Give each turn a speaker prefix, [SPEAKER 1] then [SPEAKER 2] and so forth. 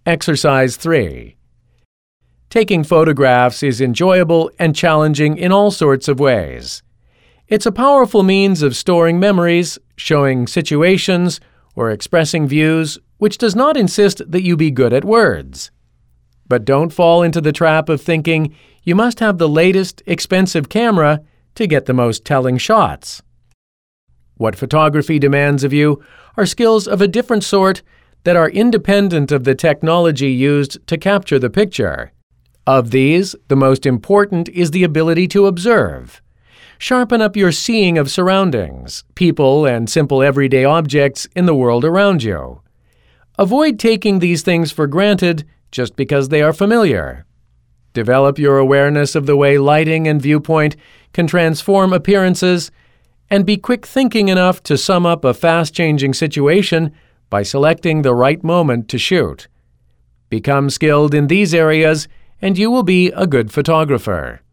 [SPEAKER 1] Exercise 3. Taking photographs is enjoyable and challenging in all sorts of ways. It's a powerful means of storing memories, showing situations, or expressing views which does not insist that you be good at words. But don't fall into the trap of thinking you must have the latest, expensive camera to get the most telling shots. What photography demands of you are skills of a different sort that are independent of the technology used to capture the picture. Of these, the most important is the ability to observe. Sharpen up your seeing of surroundings, people, and simple everyday objects in the world around you. Avoid taking these things for granted just because they are familiar. Develop your awareness of the way lighting and viewpoint can transform appearances, and be quick-thinking enough to sum up a fast-changing situation by selecting the right moment to shoot. Become skilled in these areas, and you will be a good photographer.